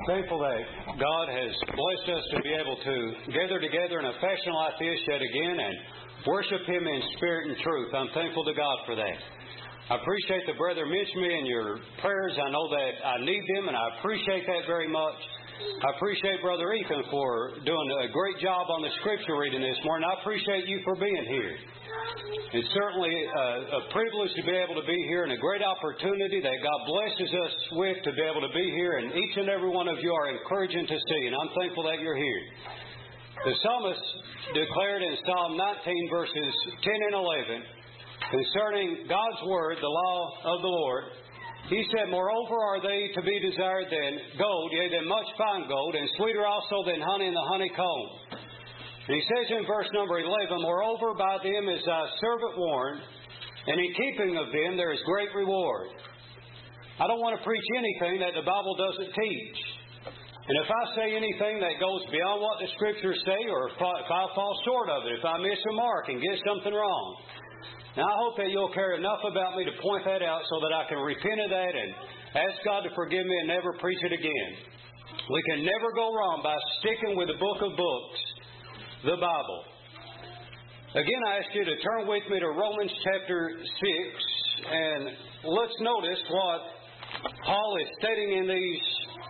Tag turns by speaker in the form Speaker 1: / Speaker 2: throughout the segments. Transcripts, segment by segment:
Speaker 1: Thankful that God has blessed us to be able to gather together in a fashion like this yet again and worship Him in spirit and truth. I'm thankful to God for that. I appreciate the brother mentioned me in your prayers. I know that I need them, and I appreciate that very much. I appreciate Brother Ethan for doing a great job on the scripture reading this morning. I appreciate you for being here. It's certainly a privilege to be able to be here and a great opportunity that God blesses us with to be able to be here, and each and every one of you are encouraging to see, and I'm thankful that you're here. The psalmist declared in Psalm 19 verses 10 and 11 concerning God's Word, the law of the Lord. He said, "Moreover are they to be desired than gold, yea, than much fine gold, and sweeter also than honey in the honeycomb." And he says in verse number 11, "Moreover by them is thy servant warned, and in keeping of them there is great reward." I don't want to preach anything that the Bible doesn't teach. And if I say anything that goes beyond what the Scriptures say, or if I fall short of it, if I miss a mark and get something wrong, now I hope that you'll care enough about me to point that out so that I can repent of that and ask God to forgive me and never preach it again. We can never go wrong by sticking with the book of books, the Bible. Again, I ask you to turn with me to Romans chapter 6, and let's notice what Paul is stating in these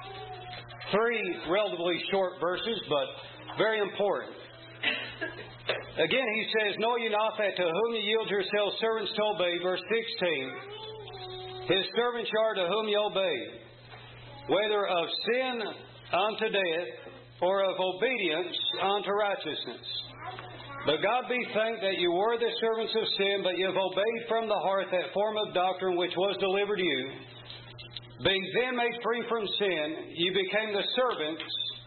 Speaker 1: three relatively short verses, but very important. Again, he says, "Know ye not that to whom ye yield yourselves servants to obey," verse 16, "his servants ye are to whom ye obey, whether of sin unto death, or of obedience unto righteousness. But God be thanked that you were the servants of sin, but ye have obeyed from the heart that form of doctrine which was delivered to you. Being then made free from sin, ye became the servants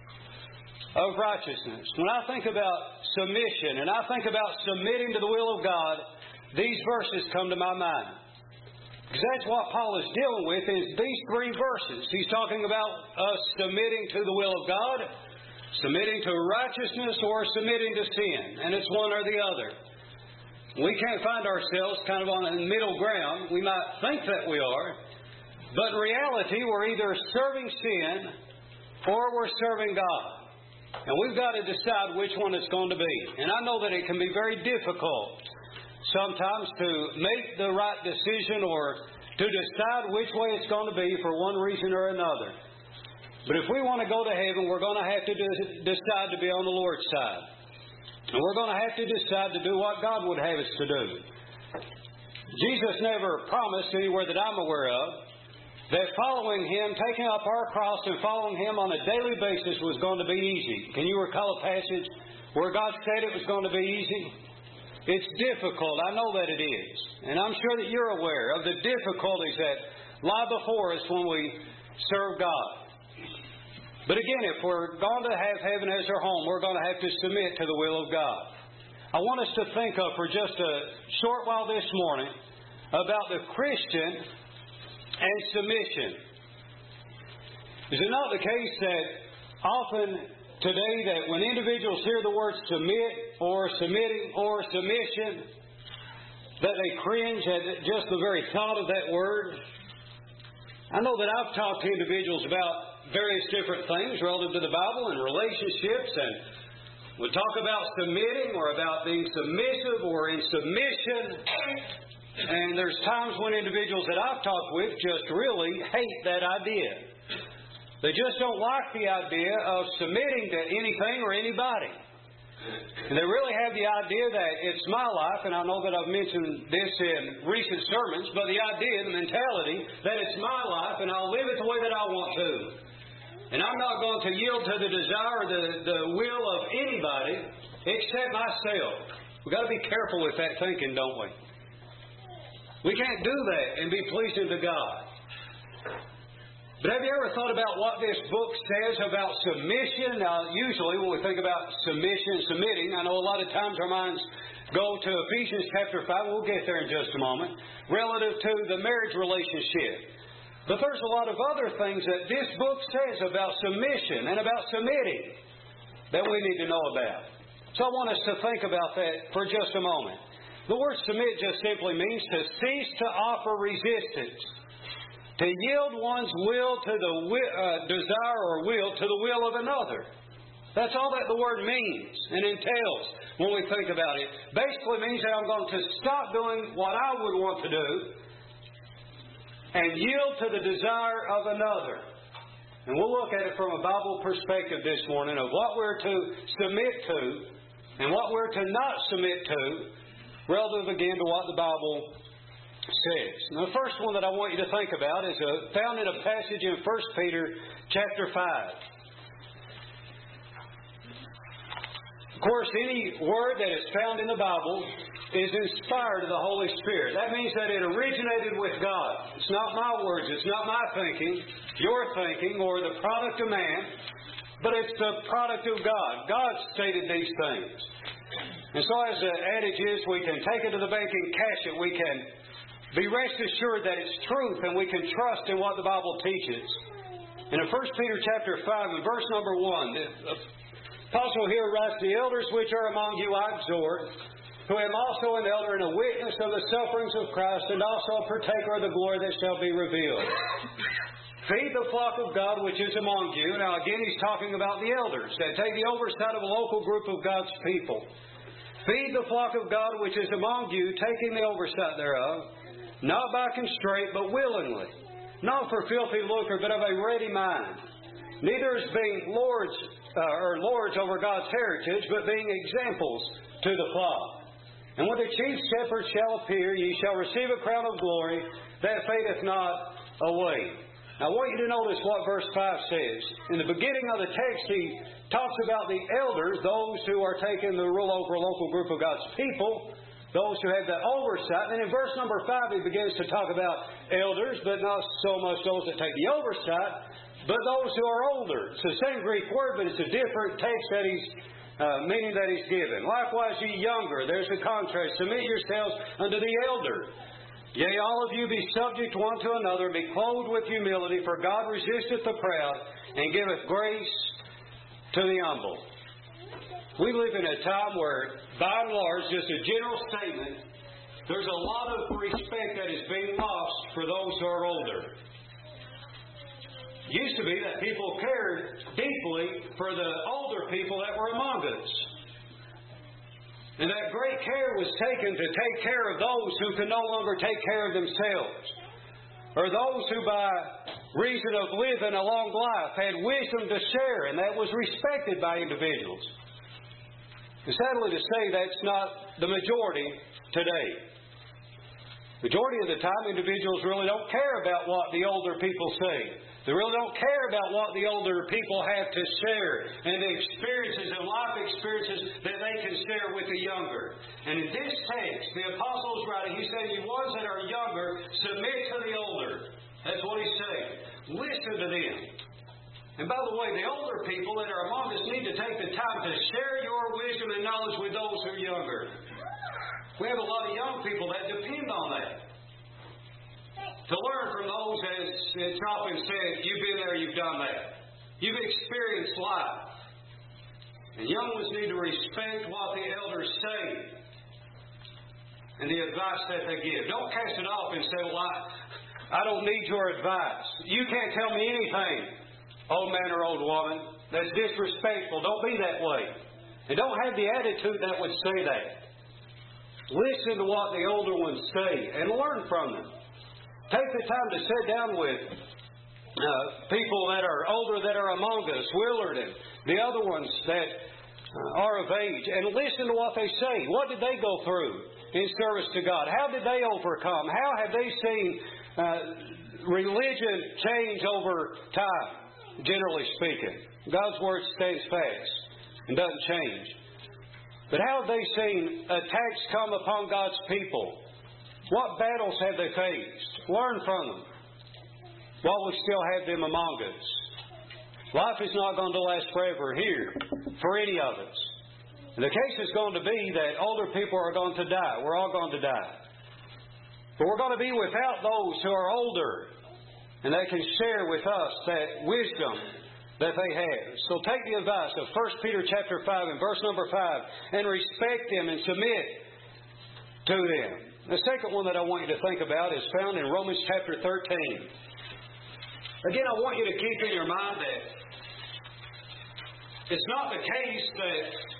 Speaker 1: of righteousness." When I think about submission, and I think about submitting to the will of God, these verses come to my mind. Because that's what Paul is dealing with in these three verses. He's talking about us submitting to the will of God, submitting to righteousness, or submitting to sin. And it's one or the other. We can't find ourselves kind of on a middle ground. We might think that we are. But in reality, we're either serving sin or we're serving God. And we've got to decide which one it's going to be. And I know that it can be very difficult sometimes to make the right decision or to decide which way it's going to be for one reason or another. But if we want to go to heaven, we're going to have to decide to be on the Lord's side. And we're going to have to decide to do what God would have us to do. Jesus never promised anywhere that I'm aware of that following Him, taking up our cross and following Him on a daily basis was going to be easy. Can you recall a passage where God said it was going to be easy? It's difficult. I know that it is. And I'm sure that you're aware of the difficulties that lie before us when we serve God. But again, if we're going to have heaven as our home, we're going to have to submit to the will of God. I want us to think of for just a short while this morning about the Christian and submission. Is it not the case that often today that when individuals hear the word submit or submitting or submission, that they cringe at just the very thought of that word? I know that I've talked to individuals about various different things relative to the Bible and relationships, and we talk about submitting or about being submissive or in submission. And there's times when individuals that I've talked with just really hate that idea. They just don't like the idea of submitting to anything or anybody. And they really have the idea that it's my life, and I know that I've mentioned this in recent sermons, but the idea, the mentality, that it's my life and I'll live it the way that I want to. And I'm not going to yield to the desire or the will of anybody except myself. We've got to be careful with that thinking, don't we? We can't do that and be pleasing to God. But have you ever thought about what this book says about submission? Now, usually when we think about submission and submitting, I know a lot of times our minds go to Ephesians chapter 5. We'll get there in just a moment. Relative to the marriage relationship. But there's a lot of other things that this book says about submission and about submitting that we need to know about. So I want us to think about that for just a moment. The word submit just simply means to cease to offer resistance. To yield one's will to the desire or will to the will of another. That's all that the word means and entails when we think about it. Basically means that I'm going to stop doing what I would want to do and yield to the desire of another. And we'll look at it from a Bible perspective this morning of what we're to submit to and what we're to not submit to, relative again to what the Bible says. Now, the first one that I want you to think about is found in a passage in 1 Peter chapter 5. Of course, any word that is found in the Bible is inspired of the Holy Spirit. That means that it originated with God. It's not my words, it's not my thinking, your thinking, or the product of man, but it's the product of God. God stated these things. And so as the adage is, we can take it to the bank and cash it. We can be rest assured that it's truth and we can trust in what the Bible teaches. In 1 Peter chapter 5 and verse number 1, the Apostle here writes, "The elders which are among you I exhort, who am also an elder and a witness of the sufferings of Christ, and also a partaker of the glory that shall be revealed. Feed the flock of God which is among you." Now again he's talking about the elders that take the oversight of a local group of God's people. "Feed the flock of God which is among you, taking the oversight thereof, not by constraint, but willingly, not for filthy lucre, but of a ready mind. Neither as being lords over God's heritage, but being examples to the flock. And when the chief shepherd shall appear, ye shall receive a crown of glory that fadeth not away." Now I want you to notice what verse 5 says. In the beginning of the text, he talks about the elders, those who are taking the rule over a local group of God's people, those who have the oversight. And in verse number 5, he begins to talk about elders, but not so much those that take the oversight, but those who are older. It's the same Greek word, but it's a different text that meaning that he's given. "Likewise, ye younger," there's a contrast, "submit yourselves unto the elder. Yea, all of you be subject one to another, be clothed with humility, for God resisteth the proud, and giveth grace to the humble." We live in a time where, by and large, just a general statement, there's a lot of respect that is being lost for those who are older. It used to be that people cared deeply for the older people that were among us. And that great care was taken to take care of those who could no longer take care of themselves, or those who by reason of living a long life had wisdom to share, and that was respected by individuals. And sadly to say, that's not the majority today. Majority of the time, individuals really don't care about what the older people say. They really don't care about what the older people have to share and the experiences and life experiences that they can share with the younger. And in this text, the Apostle is writing, he's saying, "You ones that are younger, submit to the older." That's what he's saying. Listen to them. And by the way, the older people that are among us need to take the time to share your wisdom and knowledge with those who are younger. We have a lot of young people that depend on that. To learn from those, as it's often said, you've been there, you've done that. You've experienced life. And young ones need to respect what the elders say and the advice that they give. Don't cast it off and say, "Well, I don't need your advice. You can't tell me anything, old man or old woman." That's disrespectful. Don't be that way. And don't have the attitude that would say that. Listen to what the older ones say and learn from them. Take the time to sit down with people that are older that are among us, Willard and the other ones that are of age, and listen to what they say. What did they go through in service to God? How did they overcome? How have they seen religion change over time, generally speaking? God's Word stays fast and doesn't change. But how have they seen attacks come upon God's people? What battles have they faced? Learn from them. While we still have them among us. Life is not going to last forever here for any of us. And the case is going to be that older people are going to die. We're all going to die. But we're going to be without those who are older, and they can share with us that wisdom that they have. So take the advice of 1 Peter chapter 5 and verse number 5 and respect them and submit to them. The second one that I want you to think about is found in Romans chapter 13. Again, I want you to keep in your mind that it's not the case that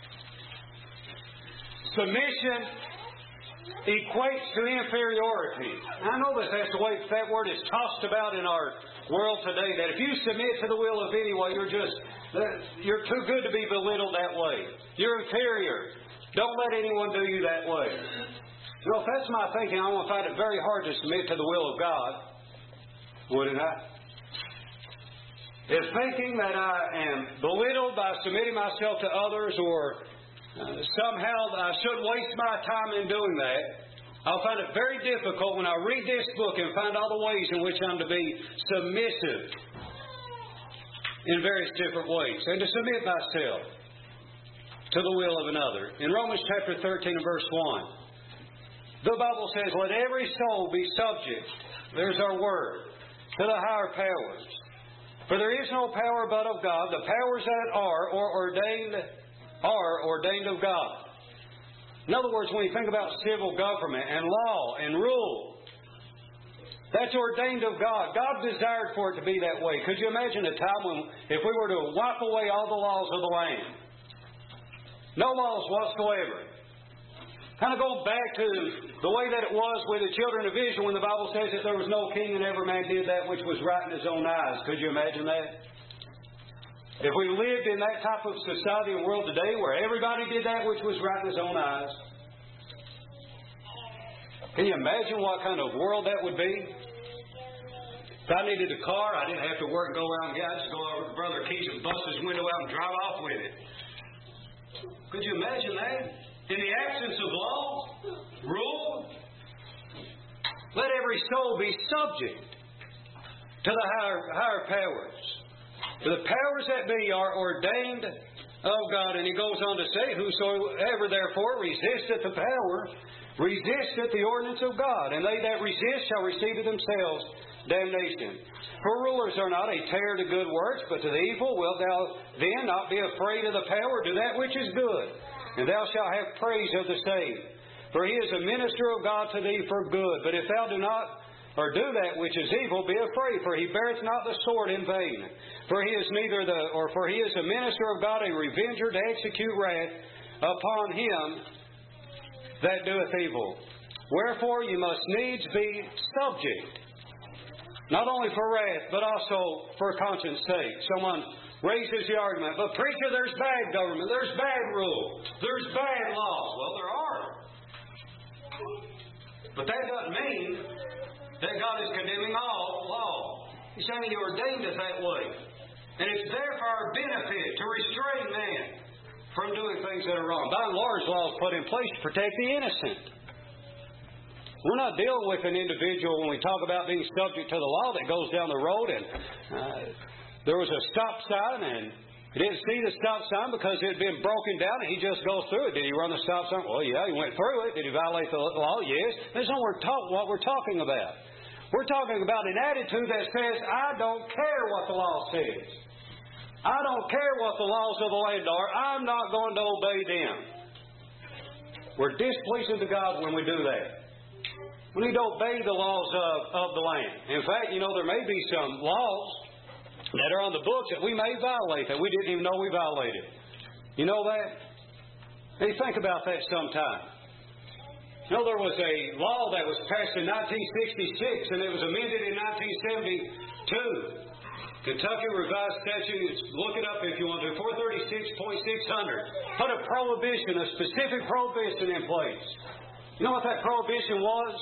Speaker 1: submission equates to inferiority. I know that's the way that word is tossed about in our world today, that if you submit to the will of anyone, you're too good to be belittled that way. You're inferior. Don't let anyone do you that way. You know, if that's my thinking, I want to find it very hard to submit to the will of God, wouldn't I? If thinking that I am belittled by submitting myself to others, or somehow I shouldn't waste my time in doing that, I'll find it very difficult when I read this book and find all the ways in which I'm to be submissive in various different ways, and to submit myself to the will of another. In Romans chapter 13 and verse 1, the Bible says, "Let every soul be subject," there's our word, "to the higher powers. For there is no power but of God. The powers that are ordained of God." In other words, when you think about civil government and law and rule, that's ordained of God. God desired for it to be that way. Could you imagine a time when, if we were to wipe away all the laws of the land? No laws whatsoever. Kind of going back to the way that it was with the children of Israel when the Bible says that there was no king and every man did that which was right in his own eyes. Could you imagine that? If we lived in that type of society and world today where everybody did that which was right in his own eyes, can you imagine what kind of world that would be? If I needed a car, I didn't have to work and go around and get it. I just go over to Brother Keys and bust his window out and drive off with it. Could you imagine that? In the absence of law, rule, let every soul be subject to the higher powers. For the powers that be are ordained of God. And he goes on to say, "Whosoever therefore resisteth the power, resisteth the ordinance of God. And they that resist shall receive to themselves damnation. For rulers are not a terror to good works, but to the evil. Wilt thou then not be afraid of the power? Do that which is good, and thou shalt have praise of the same. For he is a minister of God to thee for good. But if thou do not, or do that which is evil, be afraid, for he beareth not the sword in vain. For he is a minister of God, a revenger to execute wrath upon him that doeth evil. Wherefore you must needs be subject, not only for wrath, but also for conscience sake." Someone raises the argument, "But preacher, there's bad government, there's bad rule, there's bad laws." Well, there are. But that doesn't mean that God is condemning all law. He's saying He ordained us that way. And it's there for our benefit, to restrain man from doing things that are wrong. By and large, law is put in place to protect the innocent. We're not dealing with an individual when we talk about being subject to the law that goes down the road and there was a stop sign and he didn't see the stop sign because it had been broken down and he just goes through it. Did he run the stop sign? Well, yeah, he went through it. Did he violate the law? Yes. That's not what we're talking about. We're talking about an attitude that says, I don't care what the law says. I don't care what the laws of the land are. I'm not going to obey them. We're displeasing to God when we do that. We need to obey the laws of the land. In fact, there may be some laws that are on the books that we may violate that we didn't even know we violated. You know that? Hey, think about that sometime. There was a law that was passed in 1966 and it was amended in 1972. Kentucky Revised Statute, look it up if you want to, 436.600. Put a prohibition, a specific prohibition in place. You know what that prohibition was?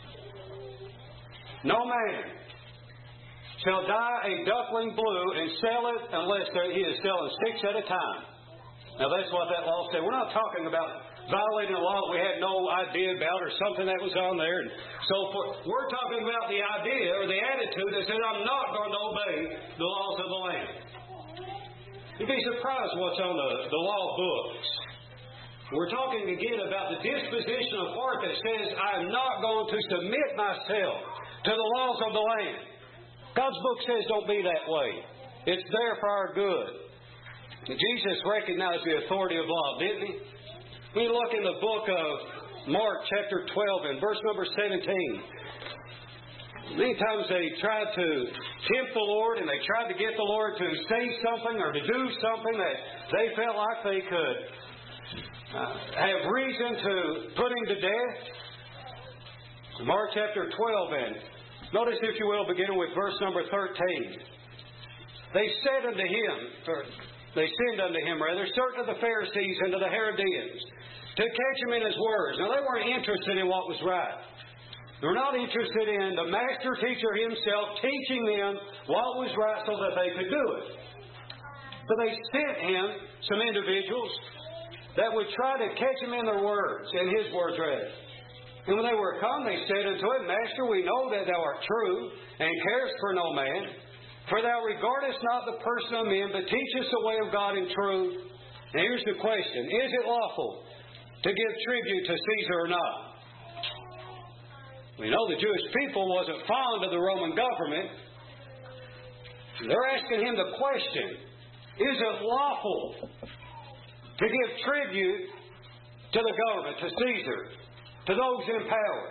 Speaker 1: No man shall dye a duckling blue and sell it unless he is selling 6 at a time. Now that's what that law said. We're not talking about violating a law we had no idea about or something that was on there and so forth. We're talking about the idea or the attitude that says, I'm not going to obey the laws of the land. You'd be surprised what's on the law books. We're talking again about the disposition of heart that says, I'm not going to submit myself to the laws of the land. God's book says don't be that way. It's there for our good. Jesus recognized the authority of law, didn't He? We look in the book of Mark chapter 12 and verse number 17. Many times they tried to tempt the Lord, and they tried to get the Lord to say something or to do something that they felt like they could have reason to put Him to death. Mark chapter 12, and notice, if you will, beginning with verse number 13. They said unto him, or they sinned unto him, rather, certain of the Pharisees and of the Herodians, to catch him in his words. Now, they weren't interested in what was right. They were not interested in the master teacher himself teaching them what was right so that they could do it. So they sent him some individuals that would try to catch him in their words, in his words, rather. And when they were come, they said unto him, Master, we know that thou art true, and carest for no man. For thou regardest not the person of men, but teachest the way of God in truth. And here's the question. Is it lawful to give tribute to Caesar or not? We know the Jewish people wasn't fond of the Roman government. They're asking him the question, is it lawful to give tribute to the government, to Caesar, to those in power?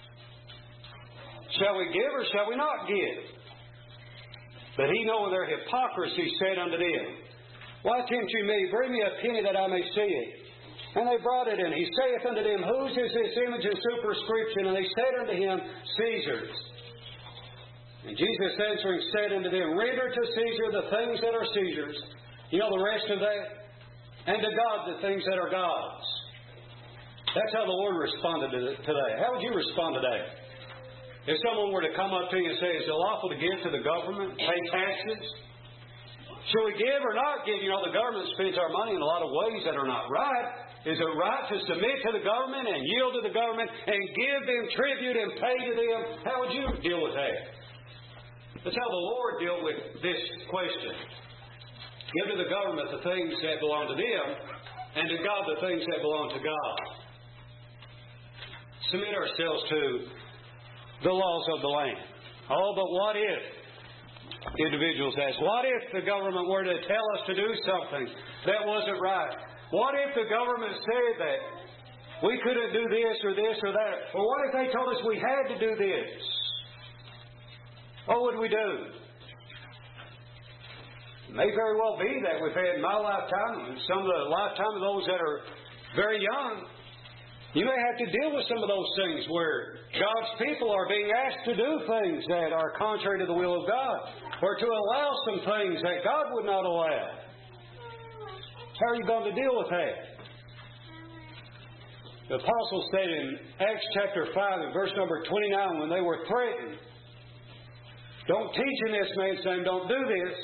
Speaker 1: Shall we give or shall we not give? But he, knowing their hypocrisy, said unto them, Why tempt you me? Bring me a penny that I may see it. And they brought it, and he saith unto them, Whose is this image and superscription? And they said unto him, Caesar's. And Jesus answering said unto them, Render to Caesar the things that are Caesar's. You know the rest of that? And to God the things that are God's. That's how the Lord responded today. How would you respond today? If someone were to come up to you and say, Is it lawful to give to the government, pay taxes? Should we give or not give? You know, the government spends our money in a lot of ways that are not right. Is it right to submit to the government and yield to the government and give them tribute and pay to them? How would you deal with that? That's how the Lord dealt with this question. Give to the government the things that belong to them, and to God the things that belong to God. Submit ourselves to the laws of the land. Oh, but what if, individuals ask, what if the government were to tell us to do something that wasn't right? What if the government said that we couldn't do this or this or that? Or what if they told us we had to do this? What would we do? It may very well be that we've had in my lifetime, and some of the lifetime of those that are very young, you may have to deal with some of those things where God's people are being asked to do things that are contrary to the will of God, or to allow some things that God would not allow. How are you going to deal with that? The apostle said in Acts chapter 5 and verse number 29, when they were threatened, don't teach in this man's name, don't do this.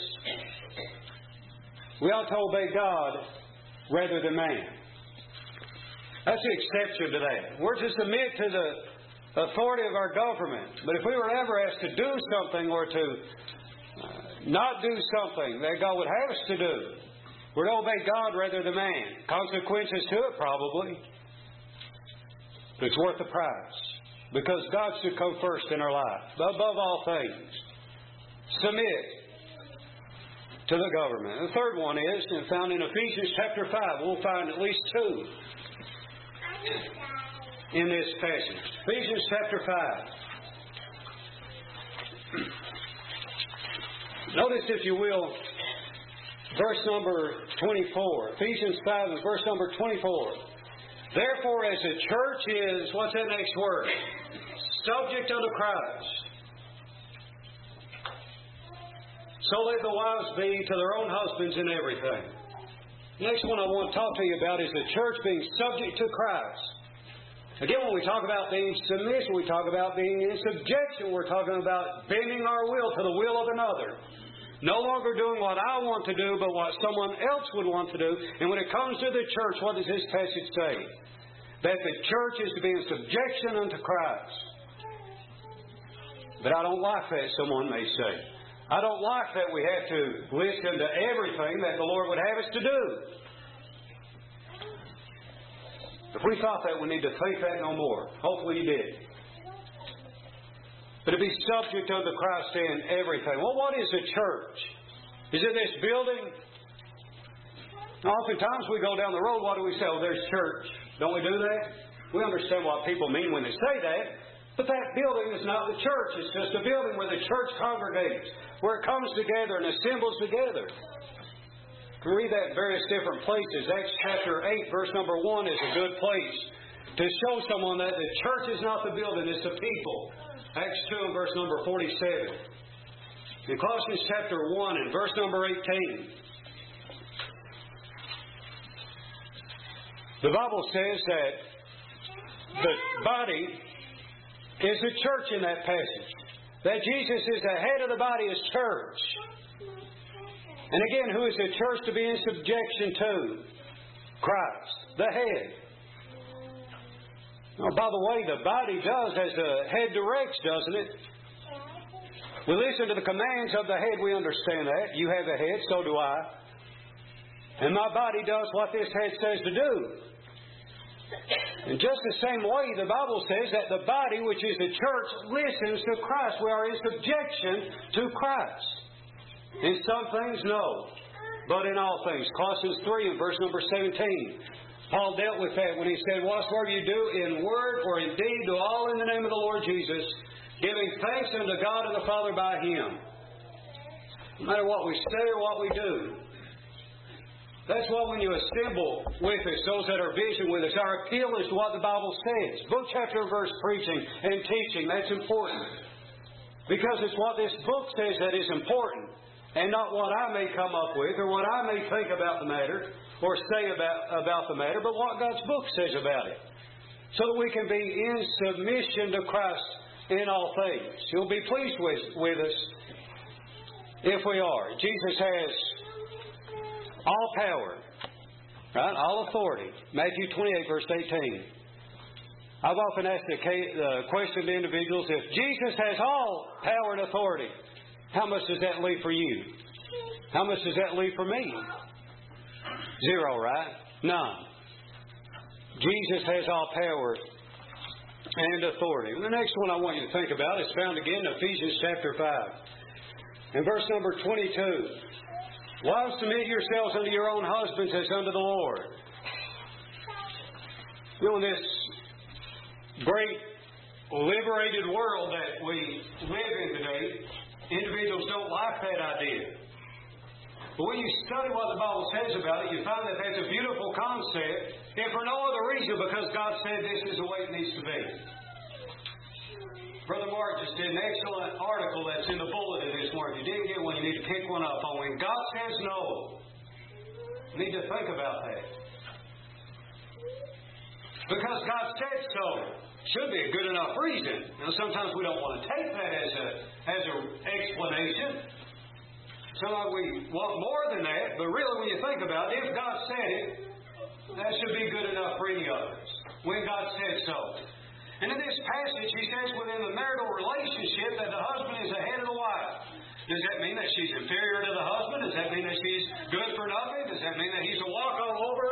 Speaker 1: We ought to obey God rather than man. That's the exception to that. We're to submit to the authority of our government. But if we were ever asked to do something or to not do something that God would have us to do, we're to obey God rather than man. Consequences to it, probably. But it's worth the price. Because God should come first in our life. Above all things, submit to the government. The third one is, and found in Ephesians chapter 5, we'll find at least two in this passage. Ephesians chapter 5. Notice, if you will, verse number 24. Ephesians 5 and verse number 24. Therefore, as the church is, what's that next word? Subject unto Christ. So let the wives be to their own husbands in everything. Next one I want to talk to you about is the church being subject to Christ. Again, when we talk about being submission, we talk about being in subjection. We're talking about bending our will to the will of another. No longer doing what I want to do, but what someone else would want to do. And when it comes to the church, what does this passage say? That the church is to be in subjection unto Christ. But I don't like that, someone may say. I don't like that we have to listen to everything that the Lord would have us to do. If we thought that, we need to think that no more. Hopefully you did. But to be subject unto Christ in everything. Well, what is a church? Is it this building? Oftentimes we go down the road, what do we say? Oh, there's church. Don't we do that? We understand what people mean when they say that. But that building is not the church. It's just a building where the church congregates, where it comes together and assembles together. We read that in various different places. Acts chapter 8, verse number 1 is a good place to show someone that the church is not the building, it's the people. Acts 2 and verse number 47. In Colossians chapter 1 and verse number 18, the Bible says that the body is the church in that passage. That Jesus is the head of the body is church. And again, who is the church to be in subjection to? Christ, the head. Now, by the way, the body does as the head directs, doesn't it? We listen to the commands of the head, we understand that. You have a head, so do I. And my body does what this head says to do. In just the same way, the Bible says that the body, which is the church, listens to Christ. We are in subjection to Christ. In some things, no. But in all things. Colossians 3 and verse number 17. Paul dealt with that when he said, whatsoever you do in word or in deed, do all in the name of the Lord Jesus, giving thanks unto God and the Father by Him. No matter what we say or what we do. That's why when you assemble with us, those that are vision with us, our appeal is to what the Bible says. Book, chapter, and verse preaching and teaching, that's important. Because it's what this book says that is important. And not what I may come up with or what I may think about the matter or say about the matter, but what God's book says about it. So that we can be in submission to Christ in all things. He'll be pleased with us if we are. Jesus has all power, right? All authority. Matthew 28, verse 18. I've often asked the question to individuals, if Jesus has all power and authority, how much does that leave for you? How much does that leave for me? Zero, right? None. Jesus has all power and authority. And the next one I want you to think about is found again in Ephesians chapter 5. In verse number 22. Wives, submit yourselves unto your own husbands as unto the Lord. You know, in this great liberated world that we live in today, individuals don't like that idea. But when you study what the Bible says about it, you find that that's a beautiful concept, if for no other reason, because God said this is the way it needs to be. Brother Mark just did an excellent article that's in the bulletin this morning. If you didn't get one, you need to pick one up on when God says no. You need to think about that. Because God said so. Should be a good enough reason. Now, sometimes we don't want to take that as an explanation. Sometimes we want more than that, but really when you think about it, if God said it, that should be good enough for any of us. When God said so. And in this passage, he says within the marital relationship that the husband is the head of the wife. Does that mean that she's inferior to the husband? Does that mean that she's good for nothing? Does that mean that he's a walk all over?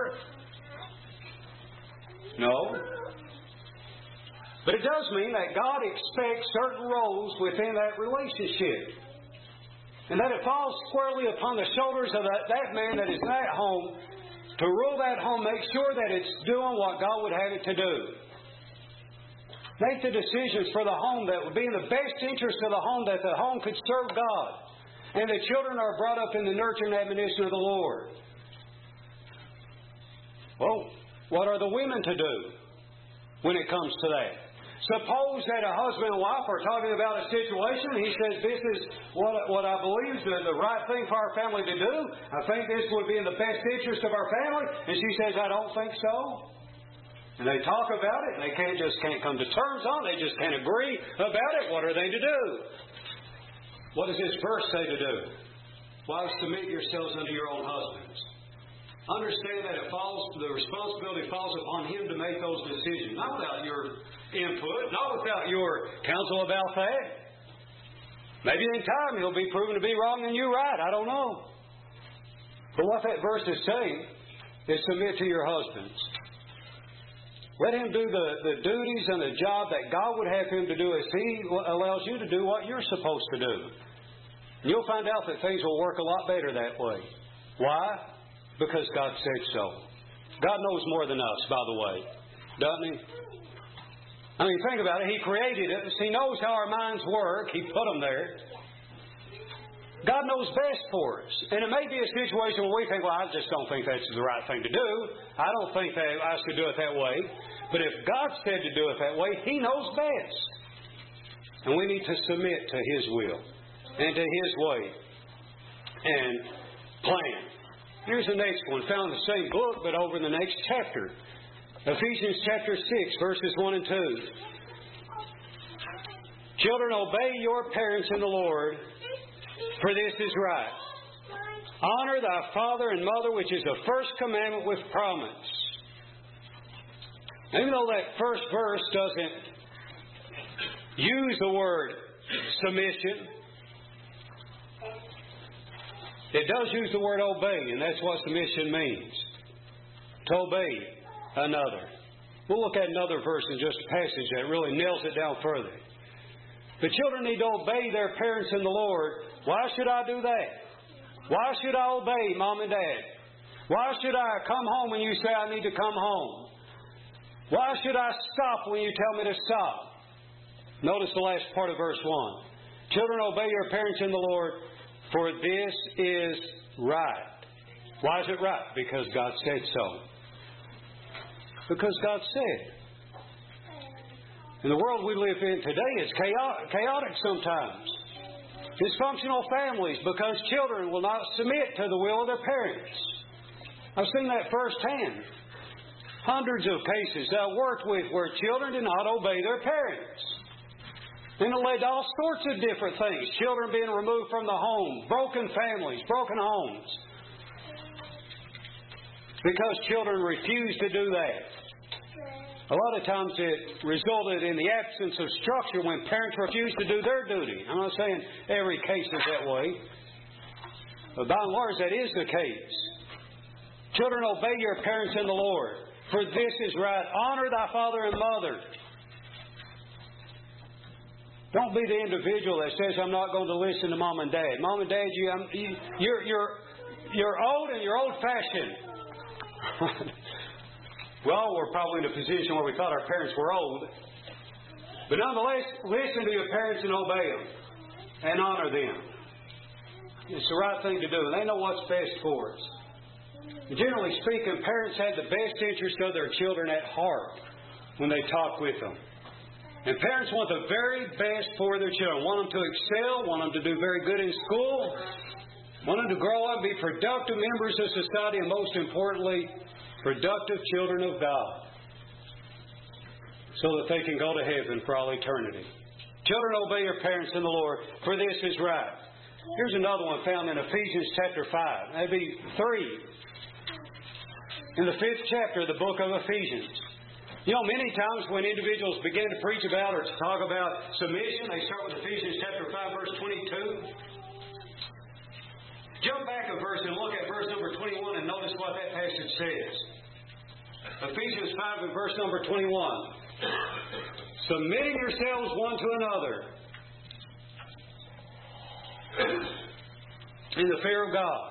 Speaker 1: No. But it does mean that God expects certain roles within that relationship. And that it falls squarely upon the shoulders of that man that is in that home to rule that home, make sure that it's doing what God would have it to do. Make the decisions for the home that would be in the best interest of the home, that the home could serve God. And the children are brought up in the nurture and admonition of the Lord. Well, what are the women to do when it comes to that? Suppose that a husband and wife are talking about a situation. He says, this is what I believe is the right thing for our family to do. I think this would be in the best interest of our family. And she says, I don't think so. And they talk about it, and they can't come to terms on it. They just can't agree about it. What are they to do? What does this verse say to do? Wives, submit yourselves unto your own husbands. Understand that the responsibility falls upon him to make those decisions. Not without your input, not without your counsel about that. Maybe in time he'll be proven to be wrong and you right. I don't know. But what that verse is saying is submit to your husbands. Let him do the duties and the job that God would have him to do as he allows you to do what you're supposed to do. And you'll find out that things will work a lot better that way. Why? Because God said so. God knows more than us, by the way. Doesn't He? I mean, think about it. He created us. He knows how our minds work. He put them there. God knows best for us. And it may be a situation where we think, well, I just don't think that's the right thing to do. I don't think that I should do it that way. But if God said to do it that way, He knows best. And we need to submit to His will and to His way and plan. Here's the next one, found in the same book, but over in the next chapter. Ephesians chapter 6, verses 1 and 2. Children, obey your parents in the Lord, for this is right. Honor thy father and mother, which is the first commandment with promise. Even though that first verse doesn't use the word submission, it does use the word obey, and that's what submission means. To obey another. We'll look at another verse in just a passage that really nails it down further. The children need to obey their parents in the Lord. Why should I do that? Why should I obey Mom and Dad? Why should I come home when you say I need to come home? Why should I stop when you tell me to stop? Notice the last part of verse 1. Children, obey your parents in the Lord, for this is right. Why is it right? Because God said so. Because God said. In the world we live in today, it's chaotic sometimes. Dysfunctional families because children will not submit to the will of their parents. I've seen that firsthand. Hundreds of cases that I've worked with where children do not obey their parents. And it led to all sorts of different things. Children being removed from the home, broken families, broken homes. Because children refuse to do that. A lot of times it resulted in the absence of structure when parents refuse to do their duty. I'm not saying every case is that way. But by and large, that is the case. Children, obey your parents in the Lord, for this is right. Honor thy father and mother. Don't be the individual that says, I'm not going to listen to Mom and Dad. Mom and Dad, you're old and you're old-fashioned. Well, we're probably in a position where we thought our parents were old. But nonetheless, listen to your parents and obey them. And honor them. It's the right thing to do. And they know what's best for us. Generally speaking, parents have the best interest of their children at heart when they talk with them. And parents want the very best for their children. Want them to excel, want them to do very good in school, want them to grow up, be productive members of society, and most importantly, productive children of God, so that they can go to heaven for all eternity. Children, obey your parents in the Lord, for this is right. Here's another one found in Ephesians chapter 5. That'd be 3. In the 5th chapter of the book of Ephesians. You know, many times when individuals begin to preach about or to talk about submission, they start with Ephesians chapter 5, verse 22. Jump back a verse and look at verse number 21 and notice what that passage says. Ephesians 5 and verse number 21. Submitting yourselves one to another in the fear of God.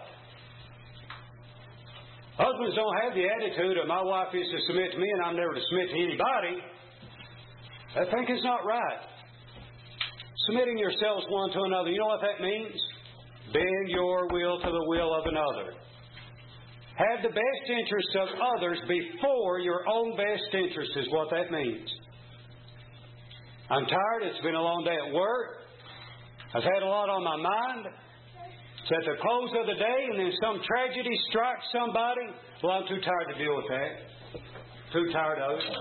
Speaker 1: Husbands don't have the attitude of my wife is to submit to me and I'm never to submit to anybody. I think it's not right. Submitting yourselves one to another. You know what that means? Bend your will to the will of another. Have the best interests of others before your own best interest is what that means. I'm tired. It's been a long day at work. I've had a lot on my mind. It's at the close of the day and then some tragedy strikes somebody. Well, I'm too tired to deal with that. Too tired of it.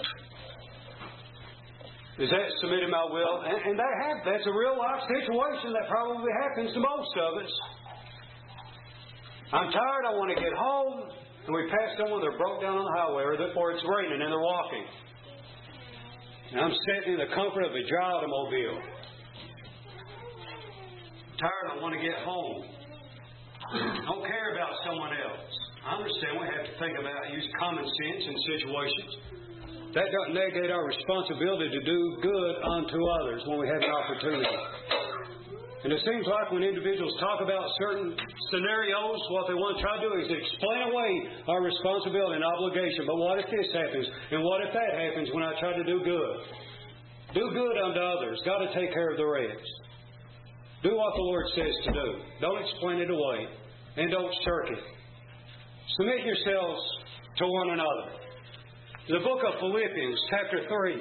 Speaker 1: Is that submitting my will? And that's a real life situation that probably happens to most of us. I'm tired, I want to get home, and we pass someone, they're broke down on the highway, or it's raining and they're walking. And I'm sitting in the comfort of a dry automobile. I'm tired, I want to get home. I don't care about someone else. I understand we have to think about use common sense in situations. That doesn't negate our responsibility to do good unto others when we have an opportunity. And it seems like when individuals talk about certain scenarios, what they want to try to do is explain away our responsibility and obligation. But what if this happens? And what if that happens when I try to do good? Do good unto others. Got to take care of the rest. Do what the Lord says to do. Don't explain it away. And don't shirk it. Submit yourselves to one another. The book of Philippians, chapter 3.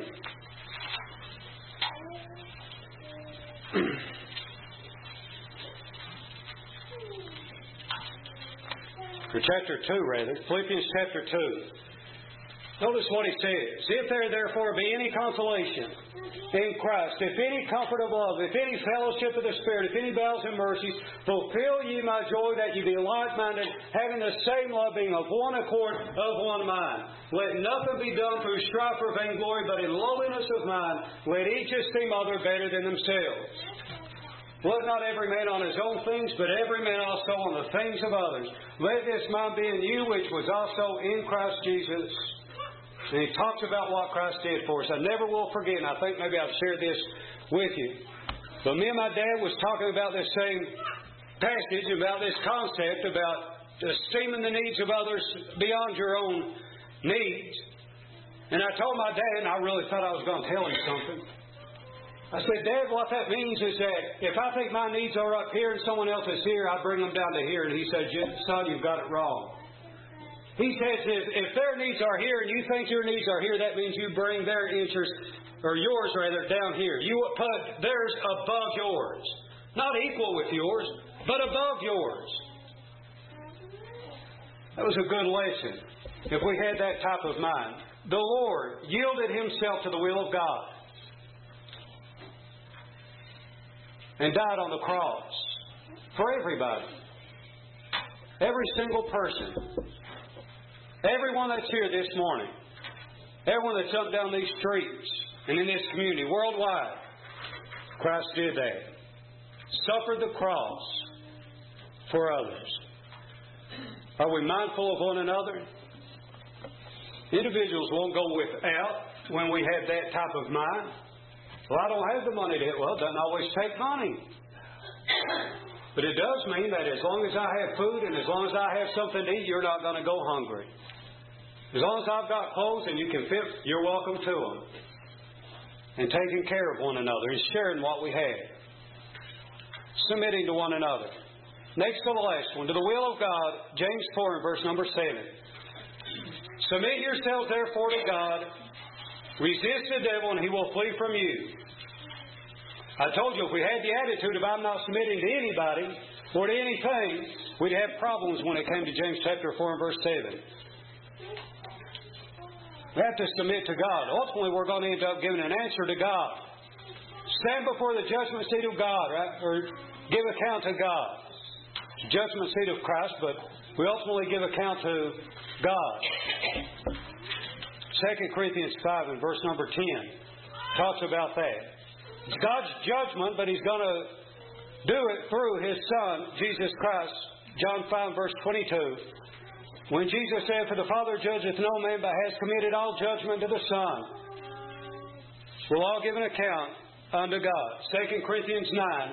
Speaker 1: Or chapter 2, rather. Philippians chapter 2. Notice what he says. If there therefore be any consolation in Christ, if any comfort of love, if any fellowship of the Spirit, if any bowels and mercies, fulfill ye my joy that ye be like-minded, having the same love, being of one accord, of one mind. Let nothing be done through strife or vainglory, but in lowliness of mind, let each esteem other better than themselves. Look not every man on his own things, but every man also on the things of others. Let this mind be in you, which was also in Christ Jesus. And he talks about what Christ did for us. I never will forget, and I think maybe I've shared this with you. But me and my dad was talking about this same passage, about this concept, about esteeming the needs of others beyond your own needs. And I told my dad, and I really thought I was going to tell him something. I said, Dad, what that means is that if I think my needs are up here and someone else is here, I bring them down to here. And he said, son, you've got it wrong. He says if their needs are here and you think your needs are here, that means you bring their interest, or yours rather, down here. You put theirs above yours. Not equal with yours, but above yours. That was a good lesson if we had that type of mind. The Lord yielded Himself to the will of God and died on the cross for everybody. Every single person. Everyone that's here this morning, everyone that's up down these streets and in this community, worldwide, Christ did that. Suffered the cross for others. Are we mindful of one another? Individuals won't go without when we have that type of mind. Well, I don't have the money to... Well, it doesn't always take money. But it does mean that as long as I have food and as long as I have something to eat, you're not going to go hungry. As long as I've got clothes and you can fit, you're welcome to them. And taking care of one another and sharing what we have. Submitting to one another. Next to the last one. To the will of God, James 4 and verse number 7. Submit yourselves therefore to God. Resist the devil and he will flee from you. I told you if we had the attitude of I'm not submitting to anybody or to anything, we'd have problems when it came to James chapter 4 and verse 7. We have to submit to God. Ultimately, we're going to end up giving an answer to God. Stand before the judgment seat of God, right? Or give account to God. Judgment seat of Christ, but we ultimately give account to God. 2 Corinthians 5 and verse number 10 talks about that. It's God's judgment, but He's going to do it through His Son, Jesus Christ. John 5 verse 22. When Jesus said, for the Father judgeth no man, but has committed all judgment to the Son. We'll all give an account unto God. 2 Corinthians 9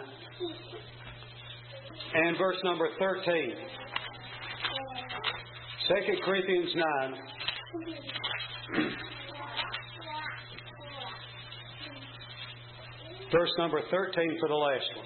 Speaker 1: and verse number 13. 2 Corinthians 9. Verse number 13 for the last one.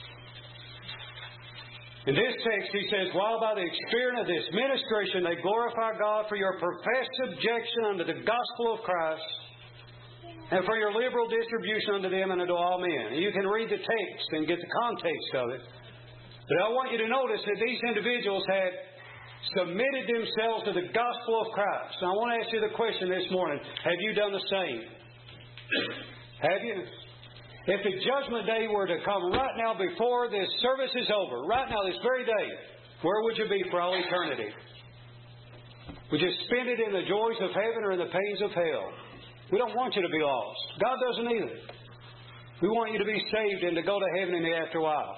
Speaker 1: In this text, he says, while by the experience of this ministration they glorify God for your professed subjection unto the gospel of Christ and for your liberal distribution unto them and unto all men. You can read the text and get the context of it. But I want you to notice that these individuals had submitted themselves to the gospel of Christ. Now, I want to ask you the question this morning. Have you done the same? Have you? If the judgment day were to come right now before this service is over, right now, this very day, where would you be for all eternity? Would you spend it in the joys of heaven or in the pains of hell? We don't want you to be lost. God doesn't either. We want you to be saved and to go to heaven in the afterlife.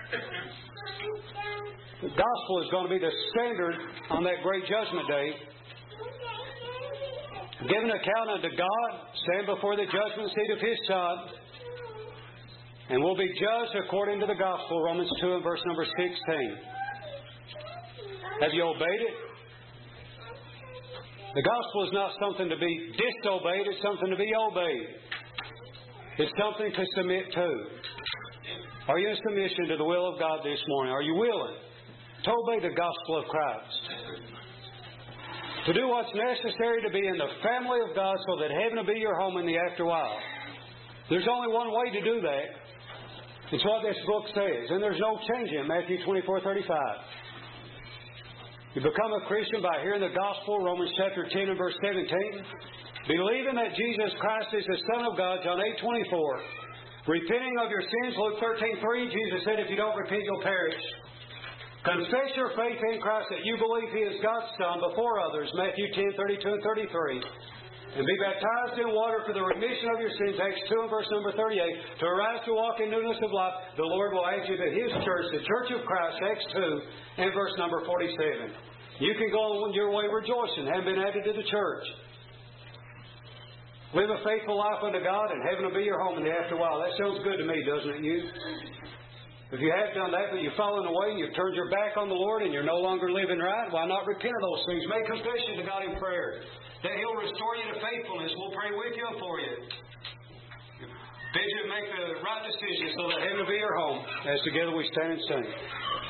Speaker 1: The gospel is going to be the standard on that great judgment day. Give an account unto God, stand before the judgment seat of His Son, and we'll be judged according to the gospel, Romans 2 and verse number 16. Have you obeyed it? The gospel is not something to be disobeyed, it's something to be obeyed. It's something to submit to. Are you in submission to the will of God this morning? Are you willing to obey the gospel of Christ? To do what's necessary to be in the family of God so that heaven will be your home in the afterwhile. There's only one way to do that. It's what this book says. And there's no changing it. Matthew 24:35. You become a Christian by hearing the gospel, Romans chapter 10 and verse 17. Believing that Jesus Christ is the Son of God, John 8:24. Repenting of your sins, Luke 13:3. Jesus said, if you don't repent, you'll perish. Confess your faith in Christ that you believe He is God's Son before others, Matthew 10:32 and 33. And be baptized in water for the remission of your sins, Acts 2 and verse number 38. To arise to walk in newness of life, the Lord will add you to His church, the Church of Christ, Acts 2 and verse number 47. You can go on your way rejoicing, having been added to the church. Live a faithful life unto God, and heaven will be your home in the afterwhile. That sounds good to me, doesn't it, you? If you have done that, but you've fallen away and you've turned your back on the Lord and you're no longer living right, why not repent of those things? Make confession to God in prayer that He'll restore you to faithfulness. We'll pray with you and for you. Bid you to make the right decision so that heaven will be your home as together we stand and sing.